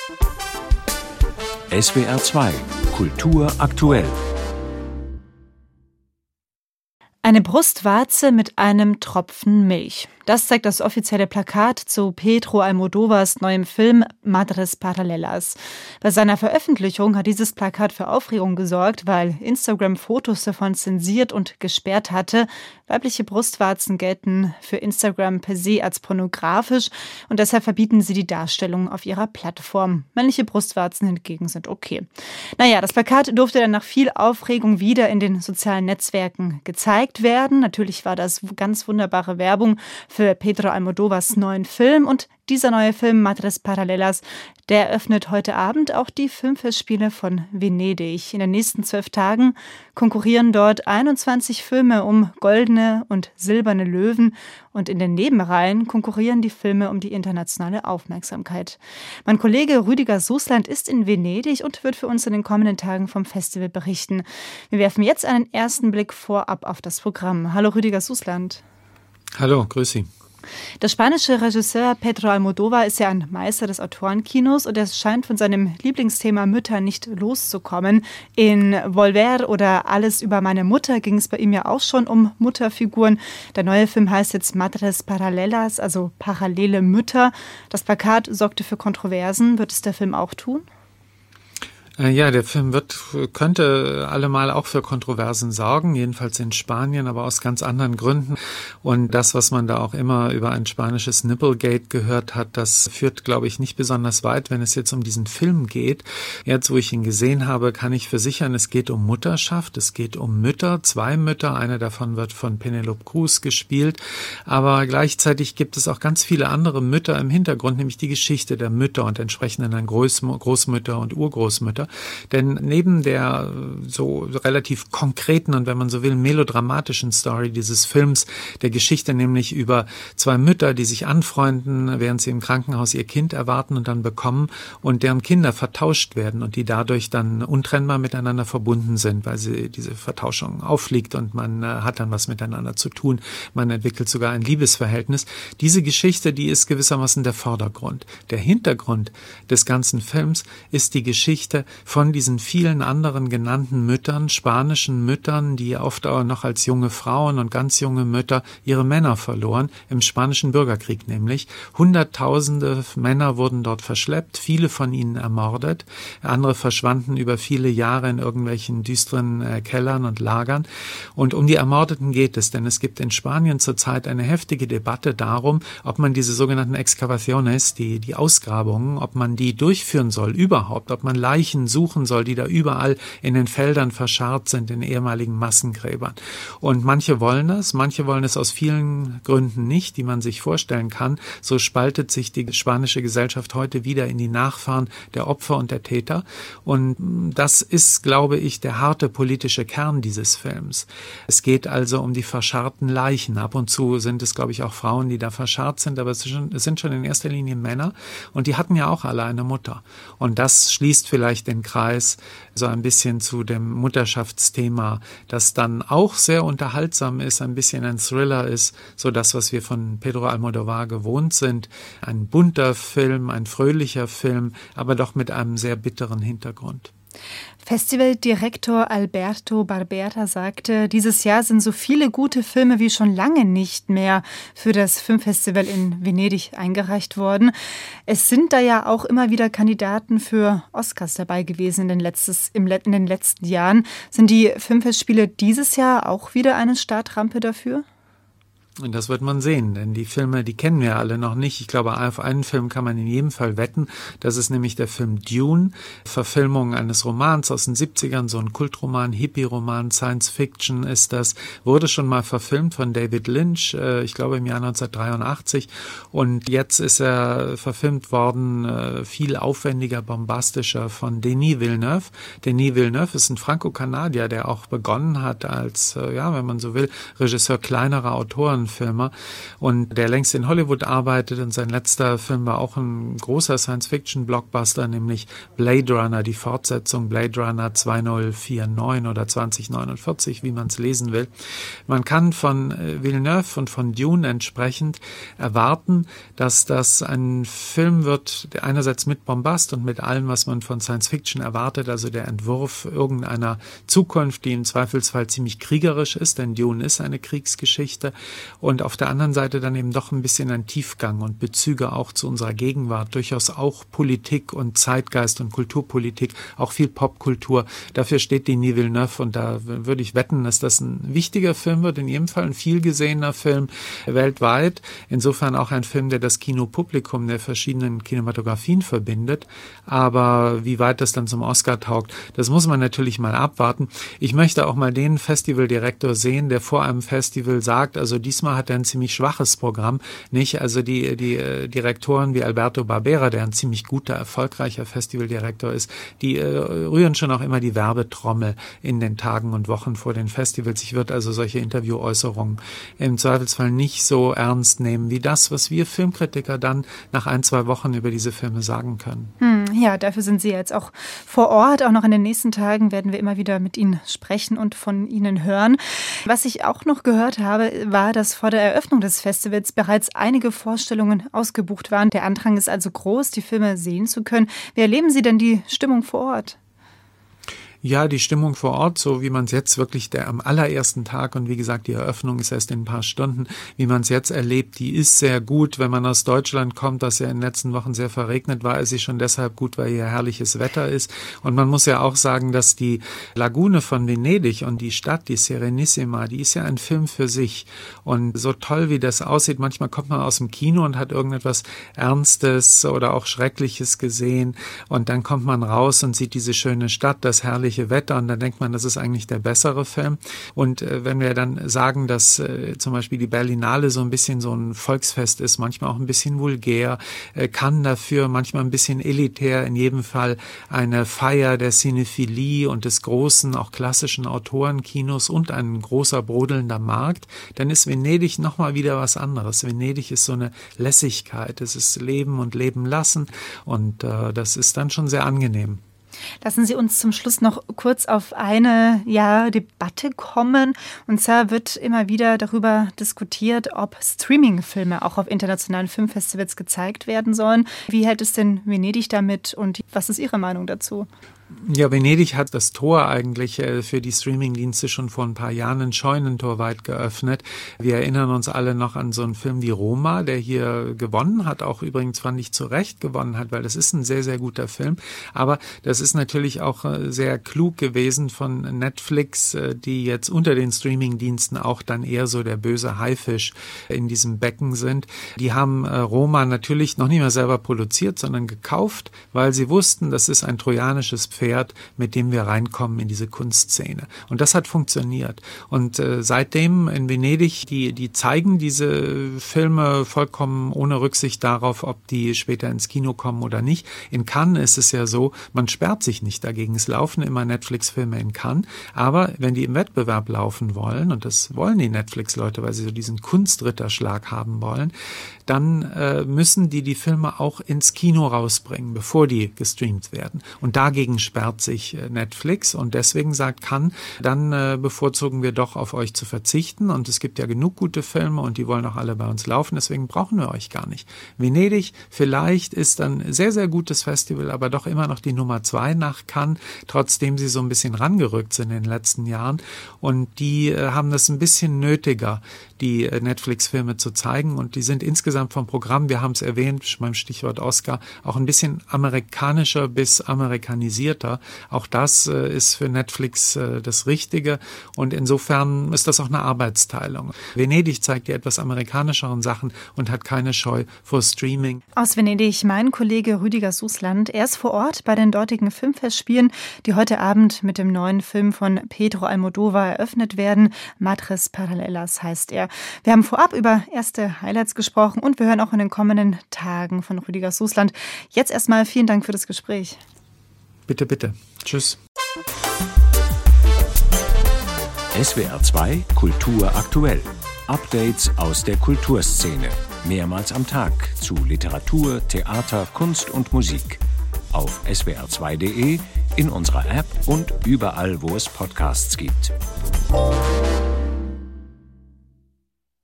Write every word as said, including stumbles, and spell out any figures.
S W R zwei Kultur aktuell. Eine Brustwarze mit einem Tropfen Milch. Das zeigt das offizielle Plakat zu Pedro Almodóvars neuem Film Madres Paralelas. Bei seiner Veröffentlichung hat dieses Plakat für Aufregung gesorgt, weil Instagram Fotos davon zensiert und gesperrt hatte. Weibliche Brustwarzen gelten für Instagram per se als pornografisch und deshalb verbieten sie die Darstellung auf ihrer Plattform. Männliche Brustwarzen hingegen sind okay. Naja, das Plakat durfte dann nach viel Aufregung wieder in den sozialen Netzwerken gezeigt werden. Natürlich war das ganz wunderbare Werbung für Pedro Almodóvars neuen Film. Und dieser neue Film, Madres Paralelas, der eröffnet heute Abend auch die Filmfestspiele von Venedig. In den nächsten zwölf Tagen konkurrieren dort einundzwanzig Filme um goldene und silberne Löwen. Und in den Nebenreihen konkurrieren die Filme um die internationale Aufmerksamkeit. Mein Kollege Rüdiger Sußland ist in Venedig und wird für uns in den kommenden Tagen vom Festival berichten. Wir werfen jetzt einen ersten Blick vorab auf das Programm. Hallo Rüdiger Sußland. Hallo, grüß Sie. Der spanische Regisseur Pedro Almodóvar ist ja ein Meister des Autorenkinos und er scheint von seinem Lieblingsthema Mütter nicht loszukommen. In Volver oder Alles über meine Mutter ging es bei ihm ja auch schon um Mutterfiguren. Der neue Film heißt jetzt Madres Paralelas, also parallele Mütter. Das Plakat sorgte für Kontroversen. Wird es der Film auch tun? Ja, der Film wird, könnte allemal auch für Kontroversen sorgen, jedenfalls in Spanien, aber aus ganz anderen Gründen. Und das, was man da auch immer über ein spanisches Nipplegate gehört hat, das führt, glaube ich, nicht besonders weit, wenn es jetzt um diesen Film geht. Jetzt, wo ich ihn gesehen habe, kann ich versichern, es geht um Mutterschaft, es geht um Mütter, zwei Mütter, eine davon wird von Penélope Cruz gespielt, aber gleichzeitig gibt es auch ganz viele andere Mütter im Hintergrund, nämlich die Geschichte der Mütter und entsprechend dann Großm- Großmütter und Urgroßmütter. Denn neben der so relativ konkreten und, wenn man so will, melodramatischen Story dieses Films, der Geschichte nämlich über zwei Mütter, die sich anfreunden, während sie im Krankenhaus ihr Kind erwarten und dann bekommen und deren Kinder vertauscht werden und die dadurch dann untrennbar miteinander verbunden sind, weil sie diese Vertauschung auffliegt und man äh, hat dann was miteinander zu tun. Man entwickelt sogar ein Liebesverhältnis. Diese Geschichte, die ist gewissermaßen der Vordergrund. Der Hintergrund des ganzen Films ist die Geschichte von diesen vielen anderen genannten Müttern, spanischen Müttern, die oft auch noch als junge Frauen und ganz junge Mütter ihre Männer verloren, im spanischen Bürgerkrieg nämlich. Hunderttausende Männer wurden dort verschleppt, viele von ihnen ermordet, andere verschwanden über viele Jahre in irgendwelchen düsteren äh, Kellern und Lagern. Und um die Ermordeten geht es, denn es gibt in Spanien zurzeit eine heftige Debatte darum, ob man diese sogenannten Excavaciones, die, die Ausgrabungen, ob man die durchführen soll überhaupt, ob man Leichen suchen soll, die da überall in den Feldern verscharrt sind, in ehemaligen Massengräbern. Und manche wollen das, manche wollen es aus vielen Gründen nicht, die man sich vorstellen kann. So spaltet sich die spanische Gesellschaft heute wieder in die Nachfahren der Opfer und der Täter. Und das ist, glaube ich, der harte politische Kern dieses Films. Es geht also um die verscharrten Leichen. Ab und zu sind es, glaube ich, auch Frauen, die da verscharrt sind, aber es sind schon in erster Linie Männer. Und die hatten ja auch alle eine Mutter. Und das schließt vielleicht den Kreis so ein bisschen zu dem Mutterschaftsthema, das dann auch sehr unterhaltsam ist, ein bisschen ein Thriller ist, so das, was wir von Pedro Almodóvar gewohnt sind. Ein bunter Film, ein fröhlicher Film, aber doch mit einem sehr bitteren Hintergrund. Festivaldirektor Alberto Barbera sagte, dieses Jahr sind so viele gute Filme wie schon lange nicht mehr für das Filmfestival in Venedig eingereicht worden. Es sind da ja auch immer wieder Kandidaten für Oscars dabei gewesen in den, letztes, im, in den letzten Jahren. Sind die Filmfestspiele dieses Jahr auch wieder eine Startrampe dafür? Und das wird man sehen, denn die Filme, die kennen wir alle noch nicht. Ich glaube, auf einen Film kann man in jedem Fall wetten. Das ist nämlich der Film Dune, Verfilmung eines Romans aus den siebzigern, so ein Kultroman, Hippie-Roman, Science-Fiction ist das. Wurde schon mal verfilmt von David Lynch, ich glaube im Jahr neunzehnhundertdreiundachtzig. Und jetzt ist er verfilmt worden, viel aufwendiger, bombastischer von Denis Villeneuve. Denis Villeneuve ist ein Franco-Kanadier, der auch begonnen hat als, ja, wenn man so will, Regisseur kleinerer Autoren, Genrenfilmer und der längst in Hollywood arbeitet, und sein letzter Film war auch ein großer Science-Fiction-Blockbuster, nämlich Blade Runner, die Fortsetzung Blade Runner zweitausendneunundvierzig oder zweitausendneunundvierzig, wie man es lesen will. Man kann von Villeneuve und von Dune entsprechend erwarten, dass das ein Film wird, der einerseits mit Bombast und mit allem, was man von Science-Fiction erwartet, also der Entwurf irgendeiner Zukunft, die im Zweifelsfall ziemlich kriegerisch ist, denn Dune ist eine Kriegsgeschichte, und auf der anderen Seite dann eben doch ein bisschen ein Tiefgang und Bezüge auch zu unserer Gegenwart, durchaus auch Politik und Zeitgeist und Kulturpolitik, auch viel Popkultur. Dafür steht Denis Villeneuve, und da würde ich wetten, dass das ein wichtiger Film wird, in jedem Fall ein viel gesehener Film weltweit. Insofern auch ein Film, der das Kinopublikum der verschiedenen Kinematografien verbindet. Aber wie weit das dann zum Oscar taugt, das muss man natürlich mal abwarten. Ich möchte auch mal den Festivaldirektor sehen, der vor einem Festival sagt, also diesmal hat er ein ziemlich schwaches Programm, nicht? Also die, die äh, Direktoren wie Alberto Barbera, der ein ziemlich guter, erfolgreicher Festivaldirektor ist, die äh, rühren schon auch immer die Werbetrommel in den Tagen und Wochen vor den Festivals. Ich würde also solche Interviewäußerungen im Zweifelsfall nicht so ernst nehmen, wie das, was wir Filmkritiker dann nach ein, zwei Wochen über diese Filme sagen können. Hm, ja, dafür sind Sie jetzt auch vor Ort. Auch noch in den nächsten Tagen werden wir immer wieder mit Ihnen sprechen und von Ihnen hören. Was ich auch noch gehört habe, war, dass vor der Eröffnung des Festivals bereits einige Vorstellungen ausgebucht waren. Der Andrang ist also groß, die Filme sehen zu können. Wie erleben Sie denn die Stimmung vor Ort? Ja, die Stimmung vor Ort, so wie man es jetzt wirklich der am allerersten Tag, und wie gesagt, die Eröffnung ist erst in ein paar Stunden, wie man es jetzt erlebt, die ist sehr gut. Wenn man aus Deutschland kommt, das ja in den letzten Wochen sehr verregnet war, ist sie schon deshalb gut, weil hier herrliches Wetter ist. Und man muss ja auch sagen, dass die Lagune von Venedig und die Stadt, die Serenissima, die ist ja ein Film für sich. Und so toll, wie das aussieht, manchmal kommt man aus dem Kino und hat irgendetwas Ernstes oder auch Schreckliches gesehen, und dann kommt man raus und sieht diese schöne Stadt, das herrliche Wetter, und dann denkt man, das ist eigentlich der bessere Film. Und äh, wenn wir dann sagen, dass äh, zum Beispiel die Berlinale so ein bisschen so ein Volksfest ist, manchmal auch ein bisschen vulgär, äh, Cannes dafür manchmal ein bisschen elitär, in jedem Fall eine Feier der Cinephilie und des großen, auch klassischen Autorenkinos und ein großer brodelnder Markt, dann ist Venedig nochmal wieder was anderes. Venedig ist so eine Lässigkeit, es ist Leben und Leben lassen, und äh, das ist dann schon sehr angenehm. Lassen Sie uns zum Schluss noch kurz auf eine ja, Debatte kommen. Und zwar wird immer wieder darüber diskutiert, ob Streaming-Filme auch auf internationalen Filmfestivals gezeigt werden sollen. Wie hält es denn Venedig damit, und was ist Ihre Meinung dazu? Ja, Venedig hat das Tor eigentlich für die Streamingdienste schon vor ein paar Jahren ein Scheunentor weit geöffnet. Wir erinnern uns alle noch an so einen Film wie Roma, der hier gewonnen hat, auch übrigens fand ich zu Recht gewonnen hat, weil das ist ein sehr, sehr guter Film. Aber das ist natürlich auch sehr klug gewesen von Netflix, die jetzt unter den Streamingdiensten auch dann eher so der böse Haifisch in diesem Becken sind. Die haben Roma natürlich noch nicht mehr selber produziert, sondern gekauft, weil sie wussten, das ist ein trojanisches Pferd, mit dem wir reinkommen in diese Kunstszene. Und das hat funktioniert. Und äh, seitdem in Venedig, die, die zeigen diese Filme vollkommen ohne Rücksicht darauf, ob die später ins Kino kommen oder nicht. In Cannes ist es ja so, man sperrt sich nicht dagegen. Es laufen immer Netflix-Filme in Cannes, aber wenn die im Wettbewerb laufen wollen, und das wollen die Netflix-Leute, weil sie so diesen Kunstritterschlag haben wollen, dann äh, müssen die die Filme auch ins Kino rausbringen, bevor die gestreamt werden. Und dagegen sperrt sich äh, Netflix, und deswegen sagt Cannes, dann äh, bevorzugen wir doch auf euch zu verzichten, und es gibt ja genug gute Filme und die wollen auch alle bei uns laufen, deswegen brauchen wir euch gar nicht. Venedig vielleicht ist ein sehr, sehr gutes Festival, aber doch immer noch die Nummer zwei nach Cannes, trotzdem sie so ein bisschen rangerückt sind in den letzten Jahren, und die äh, haben das ein bisschen nötiger, die äh, Netflix-Filme zu zeigen, und die sind insgesamt vom Programm, wir haben es erwähnt, beim Stichwort Oscar, auch ein bisschen amerikanischer bis amerikanisierter. Auch das äh, ist für Netflix äh, das Richtige, und insofern ist das auch eine Arbeitsteilung. Venedig zeigt die etwas amerikanischeren Sachen und hat keine Scheu vor Streaming. Aus Venedig mein Kollege Rüdiger Sußland. Er ist vor Ort bei den dortigen Filmfestspielen, die heute Abend mit dem neuen Film von Pedro Almodóvar eröffnet werden. Madres Paralelas heißt er. Wir haben vorab über erste Highlights gesprochen, und wir hören auch in den kommenden Tagen von Rüdiger Sußland. Jetzt erstmal vielen Dank für das Gespräch. Bitte, bitte. Tschüss. S W R zwei Kultur aktuell. Updates aus der Kulturszene. Mehrmals am Tag zu Literatur, Theater, Kunst und Musik. Auf S W R zwei punkt de, in unserer App und überall, wo es Podcasts gibt.